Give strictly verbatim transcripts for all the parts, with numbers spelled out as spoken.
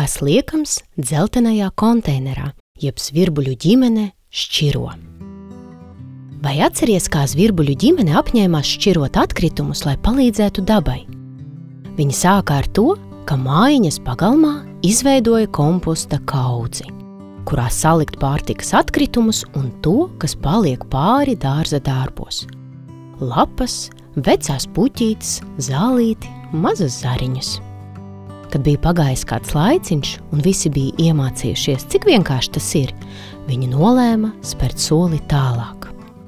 kas liekams dzeltenajā konteinerā, jeb zvirbuļu ģimene šķiro. Vai atceries, kā zvirbuļu ģimene apņēmās šķirot atkritumus, lai palīdzētu dabai? Viņi sāka ar to, ka mājiņas pagalmā izveidoja komposta kaudzi, kurā salikt pārtikas atkritumus un to, kas paliek pāri dārza dārbos. Lapas, vecās puķītes, zālīti, mazas zariņas. Kad bija pagājis kāds laiciņš un visi bija iemācījušies, cik vienkārši tas ir, viņi nolēma spērt soli tālāk.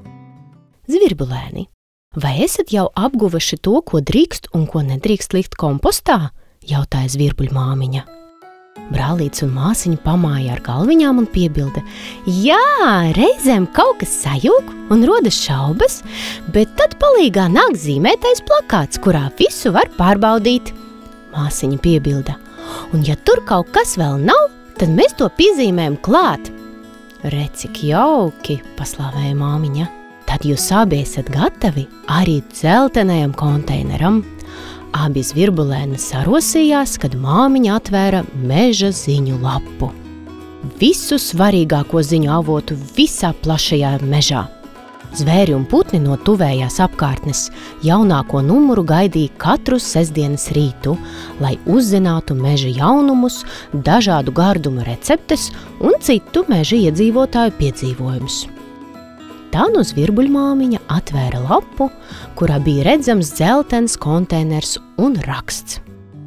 Zvirbulēni, vai esat jau apguvuši to, ko drīkst un ko nedrīkst likt kompostā? Jautāja zvirbuļu māmiņa. Brālīts un māsiņa pamāja ar galviņām un piebilda: Jā, reizēm kaut kas sajūg un rodas šaubas, bet tad palīgā nāk zīmētais plakāts, kurā visu var pārbaudīt. Māsiņa piebilda: Un ja tur kaut kas vēl nav, tad mēs to piezīmējam klāt. Re, cik jauki, paslāvēja māmiņa. Tad jūs abi esat gatavi arī dzeltenajam konteineram. Abi zvirbulēni sarosījās, kad māmiņa atvēra meža ziņu lapu. Visu svarīgāko ziņu avotu visā plašajā mežā. Zvēri un putni no tuvējās apkārtnes jaunāko numuru gaidīja katru sestdienas rītu, lai uzzinātu meža jaunumus, dažādu gardumu receptes un citu meža iedzīvotāju piedzīvojumus. Tā no zvirbuļmāmiņa atvēra lapu, kurā bija redzams dzeltens konteiners un raksts.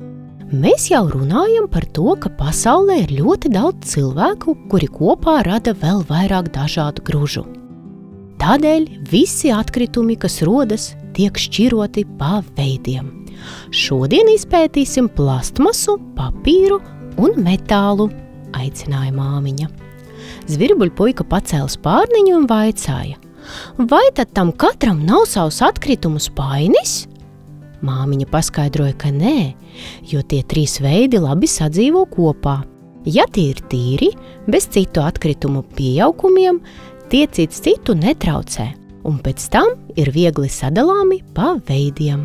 Mēs jau runājam par to, ka pasaulē ir ļoti daudz cilvēku, kuri kopā rada vēl vairāk dažādu gružu. Tādēļ visi atkritumi, kas rodas, tiek šķiroti pa veidiem. Šodien izpētīsim plastmasu, papīru un metālu, aicināja māmiņa. Zvirbuļpuika pacēla spārniņu un vaicāja: Vai tad tam katram nav savs atkritumu spainis? Māmiņa paskaidroja, ka nē, jo tie trīs veidi labi sadzīvo kopā. Ja tie ir tīri, bez citu atkritumu pieaukumiem, tie cits citu netraucē, un pēc tam ir viegli sadalāmi pa veidiem.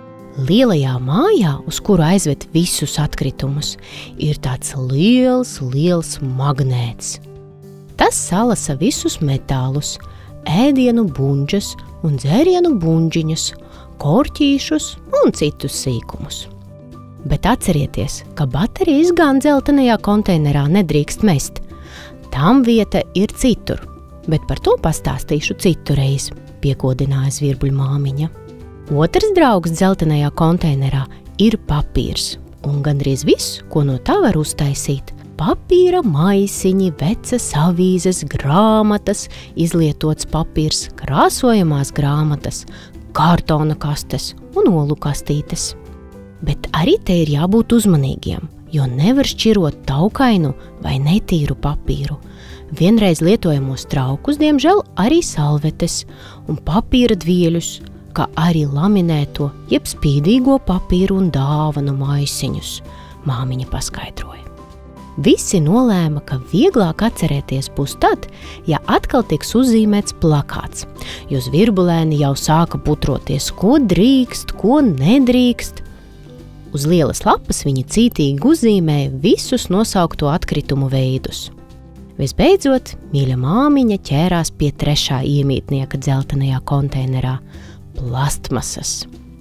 Lielajā mājā, uz kuru aizved visus atkritumus, ir tāds liels, liels magnēts. Tas salasa visus metālus, ēdienu buņģas un dzērienu buņģiņas, korķīšus un citus sīkumus. Bet atcerieties, ka baterijas gan dzeltenajā konteinerā nedrīkst mest. Tam vieta ir citur. Bet par to pastāstīšu citu reizi, piekodināja zvirbuļmāmiņa. Otrs draugs dzeltenajā konteinerā ir papīrs, un gandrīz viss, ko no tā var uztaisīt. Papīra maisiņi, vecas avīzes, grāmatas, izlietots papīrs, krāsojamās grāmatas, kartona kastes un olu kastītes. Bet arī te ir jābūt uzmanīgiem, jo nevar šķirot taukainu vai netīru papīru. Vienreiz lietojamos traukus, diemžēl arī salvetes un papīra dvieļus, kā arī laminēto, jeb spīdīgo papīru un dāvanu maisiņus, māmiņa paskaidroja. Visi nolēma, ka vieglāk atcerēties būs tad, ja atkal tiks uzzīmēts plakāts, jo zvirbulēni jau sāka putroties, ko drīkst, ko nedrīkst. Uz lielas lapas viņi cītīgi uzzīmēja visus nosaukto atkritumu veidus. Visbeidzot, mīļa māmiņa ķērās pie trešā iemītnieka dzeltenajā konteinerā – plastmasas.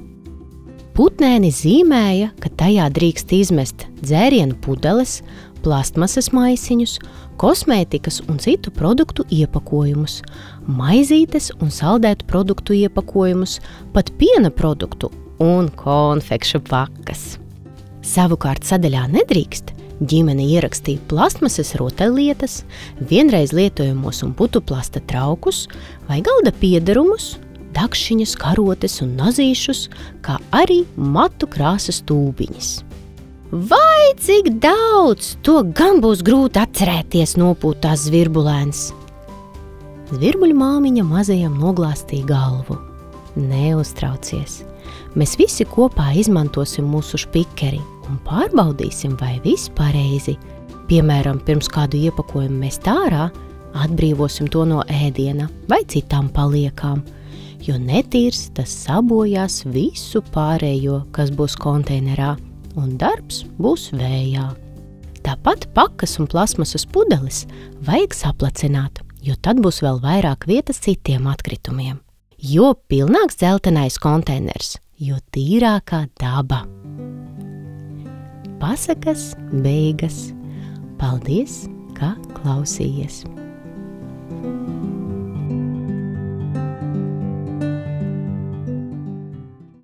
Putnēni zīmēja, ka tajā drīkst izmest dzērienu pudeles, plastmasas maisiņus, kosmētikas un citu produktu iepakojumus, maizītes un saldētu produktu iepakojumus, pat piena produktu un konfekšu pakas. Savukārt sadaļā nedrīkst ģimene ierakstīja plastmasas rotaļlietas, vienreiz lietojamos un putuplasta traukus vai galda piederumus, dakšiņas, karotes un nazīšus, kā arī matu krāsas tūbiņas. Vai cik daudz, to gan būs grūti atcerēties, nopūtās zvirbulēns. Zvirbuļu māmiņa mazajam noglāstīja galvu. Neuztraucies, mēs visi kopā izmantosim mūsu špikeri un pārbaudīsim, vai viss pareizi. Piemēram, pirms kādu iepakojumu mēs ārā, atbrīvosim to no ēdiena vai citām paliekām, jo netīrs tas sabojās visu pārējo, kas būs konteinerā, un darbs būs vējā. Tāpat pakas un plasmasas pudeles vajag saplacināt, jo tad būs vēl vairāk vietas citiem atkritumiem. Jo pilnāks dzeltenais konteiners, jo tīrākā daba. Pasakas beigas. Paldies, ka klausījies!